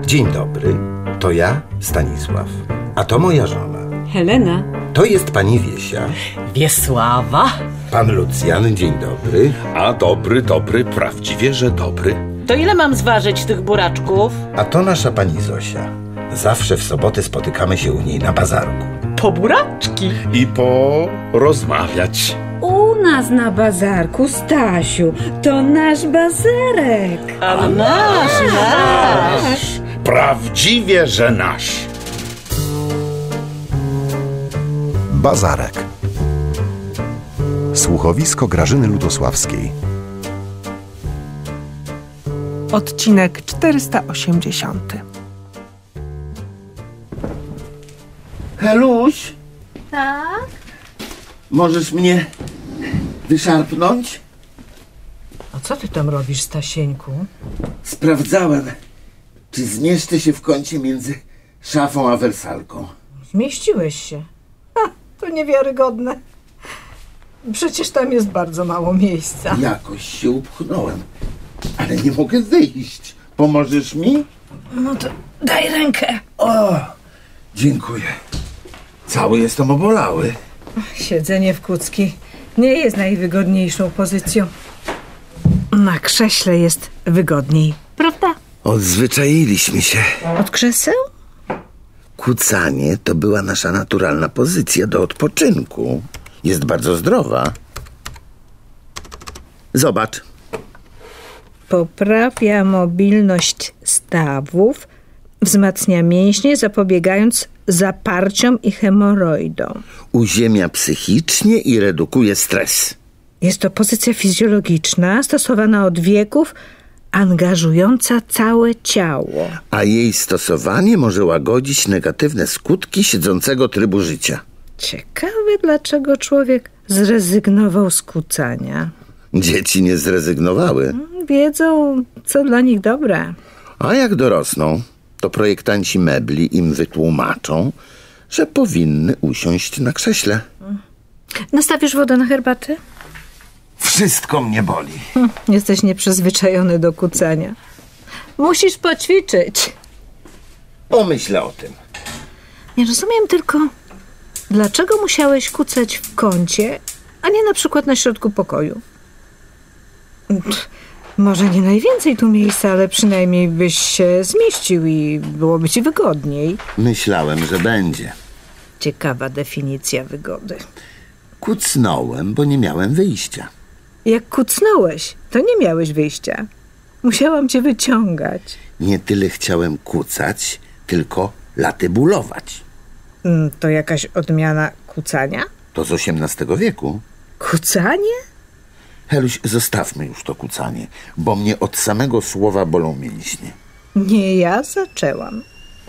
Dzień dobry, to ja, Stanisław, a to moja żona. Helena. To jest pani Wiesia. Wiesława. Pan Lucjan, dzień dobry. A dobry, prawdziwie, że dobry. To ile mam zważyć tych buraczków? A to nasza pani Zosia. Zawsze w soboty spotykamy się u niej na bazarku. Po buraczki. I porozmawiać. U nas na bazarku, Stasiu, to nasz bazarek. A nasz. Prawdziwie, że nasz. Bazarek. Słuchowisko Grażyny Ludosławskiej. Odcinek 480. Heluś, Tak? możesz mnie wyszarpnąć? A co ty tam robisz, Stasieńku? Sprawdzałem, czy zmieszczę się w kącie między szafą a wersalką. Zmieściłeś się. To niewiarygodne. Przecież tam jest bardzo mało miejsca. Jakoś się upchnąłem, ale nie mogę wyjść. Pomożesz mi? No to daj rękę. O, dziękuję. Cały jestem obolały. Siedzenie w kucki nie jest najwygodniejszą pozycją. Na krześle jest wygodniej, prawda? Odzwyczailiśmy się. Od krzeseł? Kucanie to była nasza naturalna pozycja do odpoczynku. Jest bardzo zdrowa. Zobacz. Poprawia mobilność stawów, wzmacnia mięśnie, zapobiegając zaparciom i hemoroidom. Uziemia psychicznie i redukuje stres. Jest to pozycja fizjologiczna, stosowana od wieków, angażująca całe ciało. A jej stosowanie może łagodzić negatywne skutki siedzącego trybu życia. Ciekawe, dlaczego człowiek zrezygnował z kucania. Dzieci nie zrezygnowały. Wiedzą, co dla nich dobre. A jak dorosną, to projektanci mebli im wytłumaczą, że powinny usiąść na krześle. Nastawisz wodę na herbatę? Wszystko mnie boli. Jesteś nieprzyzwyczajony do kucania. Musisz poćwiczyć. Pomyślę o tym. Nie rozumiem tylko, dlaczego musiałeś kucać w kącie, a nie na przykład na środku pokoju. Może nie najwięcej tu miejsca, ale przynajmniej byś się zmieścił i byłoby ci wygodniej. Myślałem, że będzie. Ciekawa definicja wygody. Kucnąłem, bo nie miałem wyjścia. Jak kucnąłeś, to nie miałeś wyjścia. Musiałam cię wyciągać. Nie tyle chciałem kucać, tylko latybulować. To jakaś odmiana kucania? To z XVIII wieku. Kucanie? Heluś, zostawmy już to kucanie, bo mnie od samego słowa bolą mięśnie. Nie ja zaczęłam.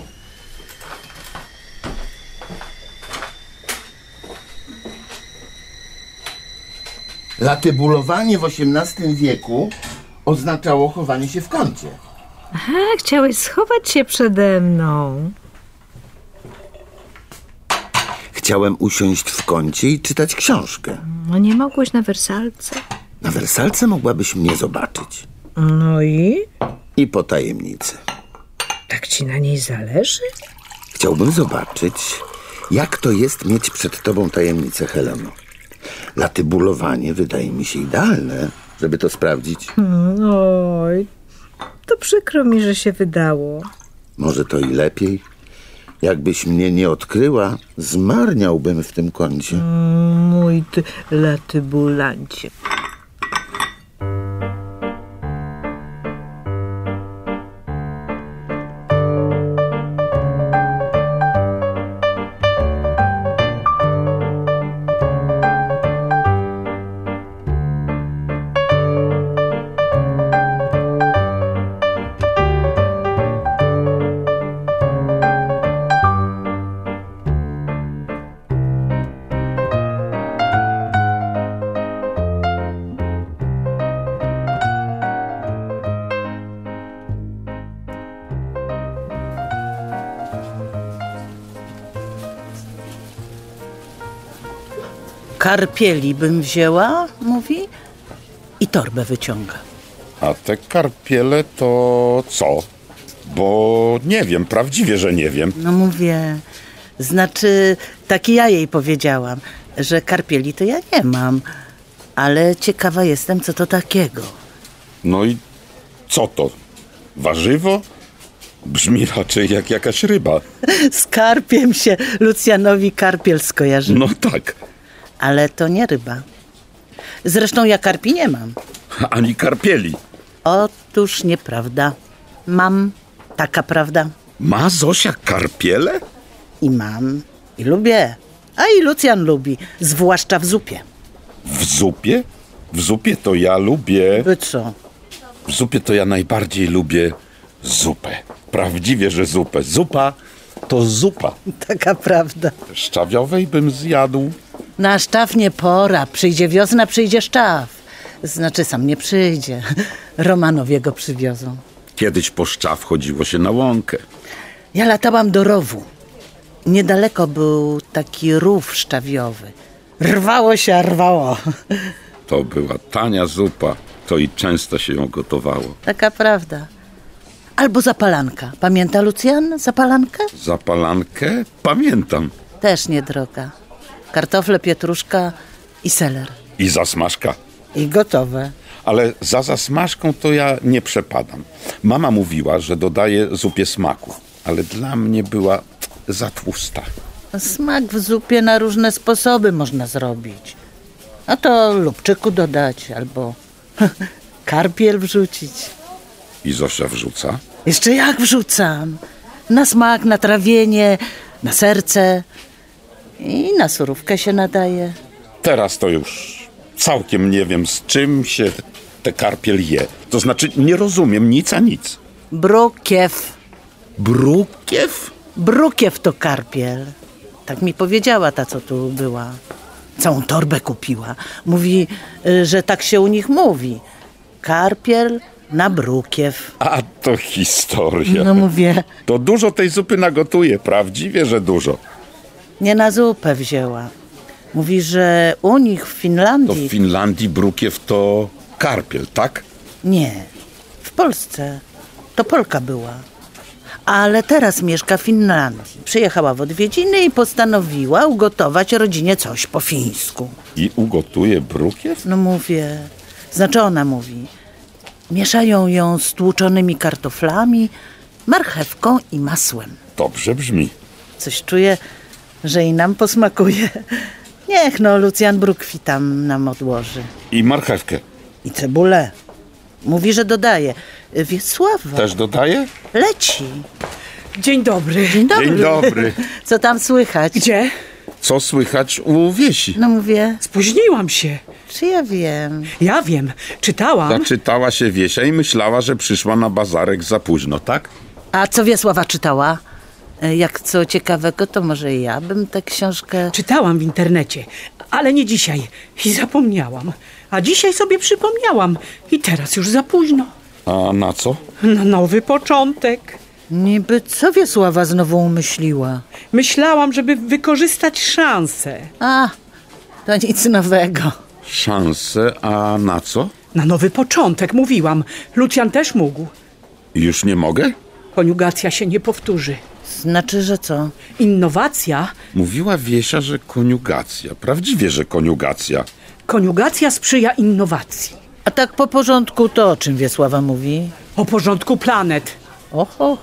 Latybulowanie w XVIII wieku oznaczało chowanie się w kącie. Aha, chciałeś schować się przede mną. Chciałem usiąść w kącie i czytać książkę. No nie mogłeś na wersalce. Na wersalce mogłabyś mnie zobaczyć. No i? I po tajemnicy. Tak ci na niej zależy? Chciałbym zobaczyć, jak to jest mieć przed tobą tajemnicę, Heleno. Latybulowanie wydaje mi się idealne, żeby to sprawdzić. Oj, to przykro mi, że się wydało. Może to i lepiej. Jakbyś mnie nie odkryła, zmarniałbym w tym kącie. Mój ty latybulancie. Karpieli bym wzięła, mówi, i torbę wyciąga. A te karpiele to co? Bo nie wiem, prawdziwie, że nie wiem. No mówię, znaczy, tak ja jej powiedziałam, że karpieli to ja nie mam, ale ciekawa jestem, co to takiego. No i co to? Warzywo? Brzmi raczej jak jakaś ryba. Z karpiem się Lucjanowi karpiel skojarzył. No tak, Ale to nie ryba. Zresztą ja karpi nie mam. ani karpieli. Otóż nieprawda. Mam, taka prawda. Ma Zosia karpiele? I mam, i lubię. A i Lucjan lubi, zwłaszcza w zupie. W zupie? W zupie to ja lubię... Wy co? W zupie to ja najbardziej lubię zupę. Prawdziwie, że zupę. Zupa to zupa. Taka prawda. Szczawiowej bym zjadł. Na szczaw nie pora. Przyjdzie wiosna, przyjdzie szczaw. Znaczy sam nie przyjdzie. Romanowie go przywiozą. Kiedyś po szczaw chodziło się na łąkę. Ja latałam do rowu. Niedaleko był taki rów szczawiowy. Rwało się, a rwało. To była tania zupa. To i często się ją gotowało. Taka prawda. Albo zapalanka. Pamięta Lucjan zapalankę? Zapalankę? Pamiętam. Też niedroga. Kartofle, pietruszka i seler. I zasmażka. I gotowe. Ale za zasmażką to ja nie przepadam. Mama mówiła, że dodaje zupie smaku. Ale dla mnie była za tłusta. Smak w zupie na różne sposoby można zrobić. A to lubczyku dodać albo karpiel wrzucić. I Zosia wrzuca. Jeszcze jak wrzucam. Na smak, na trawienie, na serce i na surówkę się nadaje. Teraz to już całkiem nie wiem, z czym się te karpiel je. To znaczy nie rozumiem nic a nic. Brukiew. Brukiew? Brukiew to karpiel. Tak mi powiedziała ta, co tu była. Całą torbę kupiła. Mówi, że tak się u nich mówi. Karpiel na brukiew. A to historia. No mówię, To dużo tej zupy nagotuje, prawdziwie, że dużo. nie na zupę wzięła. Mówi, że u nich w To Finlandii... w Finlandii brukiew to karpiel, tak? Nie, w Polsce. To Polka była. Ale teraz mieszka w Finlandii. Przyjechała w odwiedziny i postanowiła ugotować rodzinie coś po fińsku. I ugotuje brukiew? No mówię, znaczy ona mówi, mieszają ją z tłuczonymi kartoflami, marchewką i masłem. Dobrze brzmi. Coś czuję, że i nam posmakuje. Niech no, Lucjan brukwi tam nam odłoży. I marchewkę I cebulę. Mówi, że dodaje. Wiesława, też dodaje? leci. Dzień dobry. Dzień dobry. Dzień dobry. Co tam słychać? Gdzie? Co słychać u Wiesi? No mówię, Spóźniłam się. czy ja wiem? Ja wiem, czytałam. Zaczytała się Wiesia i myślała, że przyszła na bazarek za późno, tak? A co Wiesława czytała? Jak co ciekawego, to może ja bym tę książkę... Czytałam w internecie, ale nie dzisiaj. I zapomniałam. A dzisiaj sobie przypomniałam. I teraz już za późno. A na co? Na nowy początek. Niby co Wiesława znowu umyśliła? Myślałam, żeby wykorzystać szansę. A, to nic nowego. Szanse, a na co? Na nowy początek, mówiłam. Lucjan też mógł. Już nie mogę? Koniugacja się nie powtórzy. Znaczy, że co? Innowacja. Mówiła Wiesia, że koniugacja. Prawdziwie, że koniugacja. Koniugacja sprzyja innowacji. A tak po porządku to o czym Wiesława mówi? O porządku planet. Ho.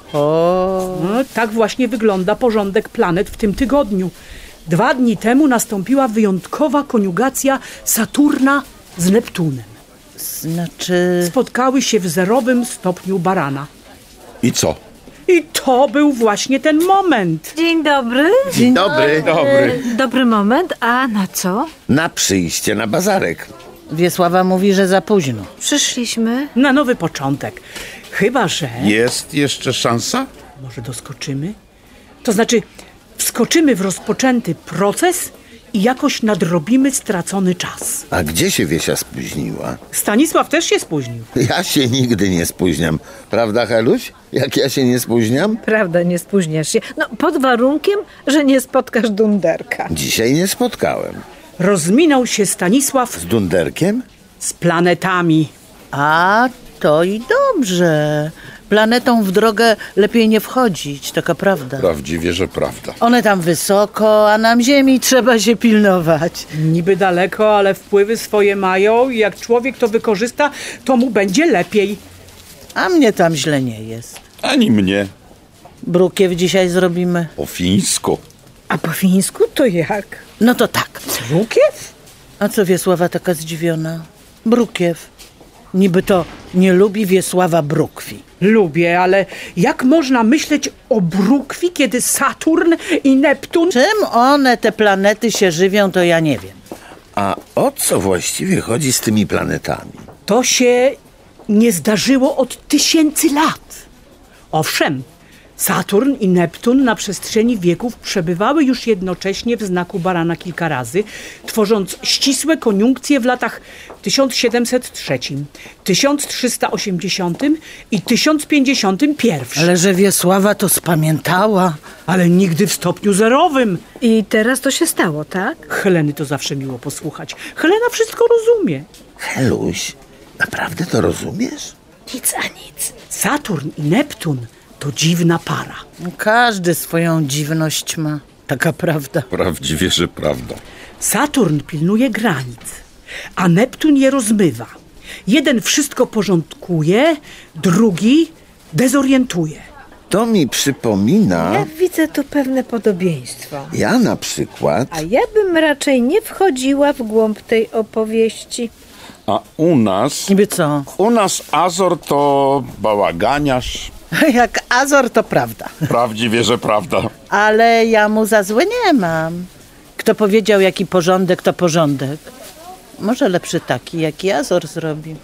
No, tak właśnie wygląda porządek planet w tym tygodniu. 2 dni temu nastąpiła wyjątkowa koniugacja Saturna z Neptunem. Znaczy... Spotkały się w 0 stopniu barana. I co? I to był właśnie ten moment. Dzień dobry. Dzień dobry. Dobry moment. A na co? Na przyjście na bazarek. Wiesława mówi, że za późno. Przyszliśmy. Na nowy początek. Chyba że... Jest jeszcze szansa? Może doskoczymy? To znaczy, wskoczymy w rozpoczęty proces i jakoś nadrobimy stracony czas. A gdzie się Wiesia spóźniła? Stanisław też się spóźnił. Ja się nigdy nie spóźniam. Prawda, Heluś? Jak ja się nie spóźniam? Prawda, nie spóźniasz się. No, pod warunkiem, że nie spotkasz Dunderka. Dzisiaj nie spotkałem. Rozminął się Stanisław Z Dunderkiem? z planetami. A to i dobrze. planetom w drogę lepiej nie wchodzić, taka prawda. Prawdziwie, że prawda. One tam wysoko, a nam Ziemi trzeba się pilnować. Niby daleko, ale wpływy swoje mają i jak człowiek to wykorzysta, to mu będzie lepiej. A mnie tam źle nie jest. Ani mnie. Brukiew dzisiaj zrobimy. Po fińsku. A po fińsku to jak? No to tak. Brukiew? A co Wiesława taka zdziwiona? Brukiew. Niby to nie lubi Wiesława brukwi. Lubię, ale jak można myśleć o brukwi, kiedy Saturn i Neptun... Czym one, te planety, się żywią, to ja nie wiem. A o co właściwie chodzi z tymi planetami? To się nie zdarzyło od tysięcy lat. Owszem, Saturn i Neptun na przestrzeni wieków przebywały już jednocześnie w znaku barana kilka razy, tworząc ścisłe koniunkcje w latach 1703, 1380 i 1051. Ale że Wiesława to spamiętała. Ale nigdy w stopniu zerowym. I teraz to się stało, tak? Heleny to zawsze miło posłuchać. Helena wszystko rozumie. Heluś, naprawdę to rozumiesz? Nic a nic. Saturn i Neptun to dziwna para. Każdy swoją dziwność ma, taka prawda. Prawdziwie, że prawda. Saturn pilnuje granic, a Neptun je rozmywa. Jeden wszystko porządkuje, drugi dezorientuje. To mi przypomina... Ja widzę tu pewne podobieństwo. Ja na przykład... A ja bym raczej nie wchodziła w głąb tej opowieści. A u nas... Niby co? U nas Azor to bałaganiarz. Jak Azor to prawda. Prawdziwie, że prawda. Ale ja mu za złe nie mam. Kto powiedział, jaki porządek, to porządek. Może lepszy taki, jaki Azor zrobił.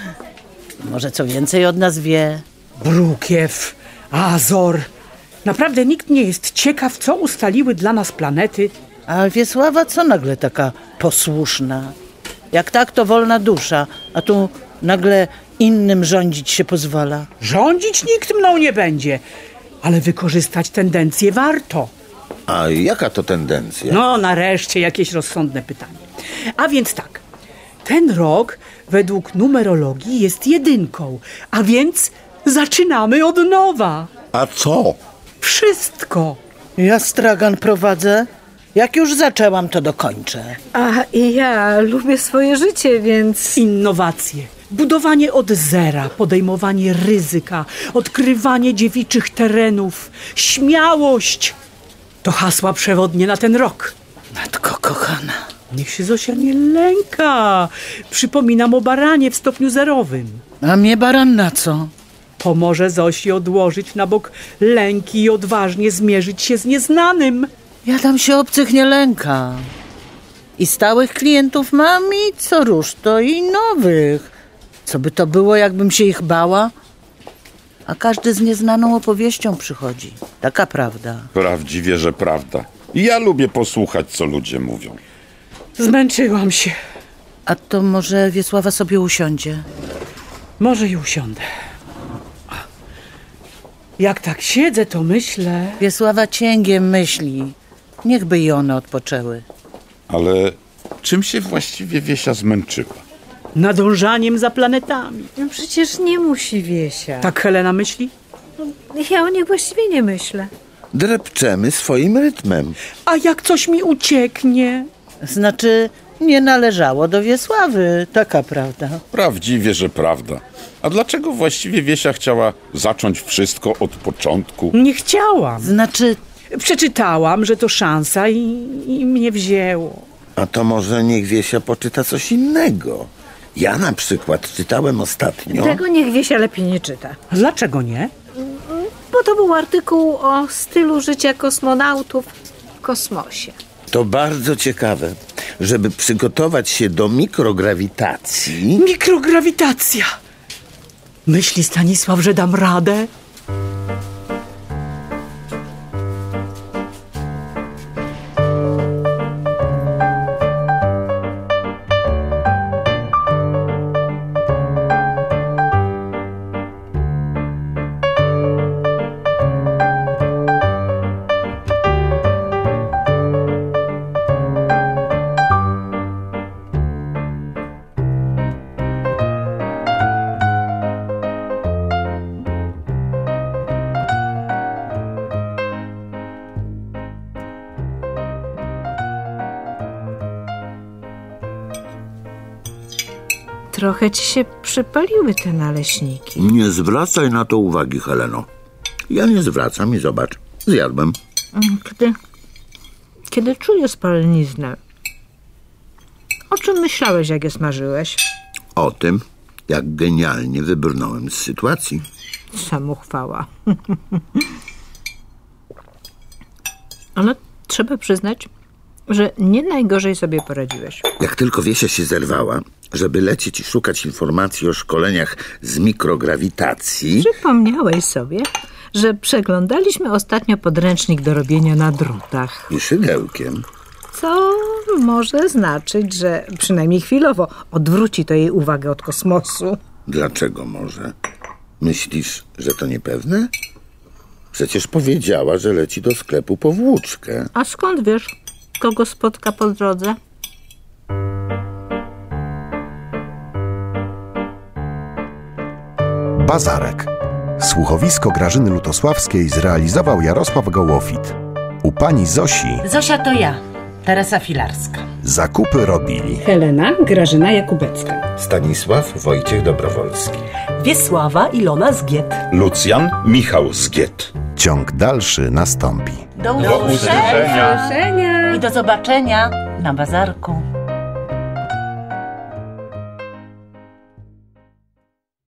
Może co więcej od nas wie. Brukiew, Azor. Naprawdę nikt nie jest ciekaw, co ustaliły dla nas planety. A Wiesława co nagle taka posłuszna? Jak tak, to wolna dusza, a tu nagle innym rządzić się pozwala. Rządzić nikt mną nie będzie, ale wykorzystać tendencję warto. A jaka to tendencja? No, nareszcie jakieś rozsądne pytanie. A więc tak, ten rok według numerologii jest jedynką, a więc zaczynamy od nowa. A co? Wszystko. Ja stragan prowadzę. Jak już zaczęłam, to dokończę. A i ja lubię swoje życie, więc... Innowacje, budowanie od zera, podejmowanie ryzyka, odkrywanie dziewiczych terenów, śmiałość. To hasła przewodnie na ten rok. Matko kochana. Niech się Zosia nie lęka. Przypominam o baranie w stopniu zerowym. A mnie baran na co? Pomoże Zosi odłożyć na bok lęki i odważnie zmierzyć się z nieznanym. Ja tam się obcych nie lękam. I stałych klientów mam i co rusz to i nowych. Co by to było, jakbym się ich bała? A każdy z nieznaną opowieścią przychodzi. Taka prawda. Prawdziwie, że prawda. I ja lubię posłuchać, co ludzie mówią. Zmęczyłam się. A to może Wiesława sobie usiądzie? Może i usiądę. Jak tak siedzę, to myślę... Wiesława cięgiem myśli. Niechby i one odpoczęły. Ale czym się właściwie Wiesia zmęczyła? Nadążaniem za planetami. No przecież nie musi Wiesia. Tak Helena myśli? Ja o nich właściwie nie myślę. Drepczemy swoim rytmem. A jak coś mi ucieknie? Znaczy, nie należało do Wiesławy. Taka prawda. Prawdziwie, że prawda. A dlaczego właściwie Wiesia chciała zacząć wszystko od początku? Nie chciałam. Znaczy, Przeczytałam, że to szansa i mnie wzięło. A to może niech Wiesia poczyta coś innego. Ja na przykład czytałem ostatnio... Tego niech Wiesia lepiej nie czyta. A dlaczego nie? Bo to był artykuł o stylu życia kosmonautów w kosmosie. To bardzo ciekawe, żeby przygotować się do mikrograwitacji. Mikrograwitacja. Myśli Stanisław, że dam radę? trochę ci się przypaliły te naleśniki. Nie zwracaj na to uwagi, Heleno. Ja nie zwracam i zobacz, zjadłem. Kiedy czuję spaleniznę, o czym myślałeś, jak je smażyłeś? O tym, jak genialnie wybrnąłem z sytuacji. Samochwała. Ale trzeba przyznać, że nie najgorzej sobie poradziłeś. Jak tylko Wiesia się zerwała, żeby lecieć i szukać informacji o szkoleniach z mikrograwitacji... Przypomniałeś sobie, że przeglądaliśmy ostatnio podręcznik do robienia na drutach. I szydełkiem. Co może znaczyć, że przynajmniej chwilowo odwróci to jej uwagę od kosmosu. Dlaczego może? Myślisz, że to niepewne? Przecież powiedziała, że leci do sklepu po włóczkę. A skąd wiesz, kogo spotka po drodze? Bazarek. Słuchowisko Grażyny Lutosławskiej zrealizował Jarosław Gołofit. U pani Zosi Zosia to ja, Teresa Filarska. zakupy robili Helena Grażyna Jakubecka. Stanisław Wojciech Dobrowolski. Wiesława Ilona Zgiet. Lucjan Michał Zgiet. Ciąg dalszy nastąpi. Do usłyszenia i do zobaczenia na bazarku.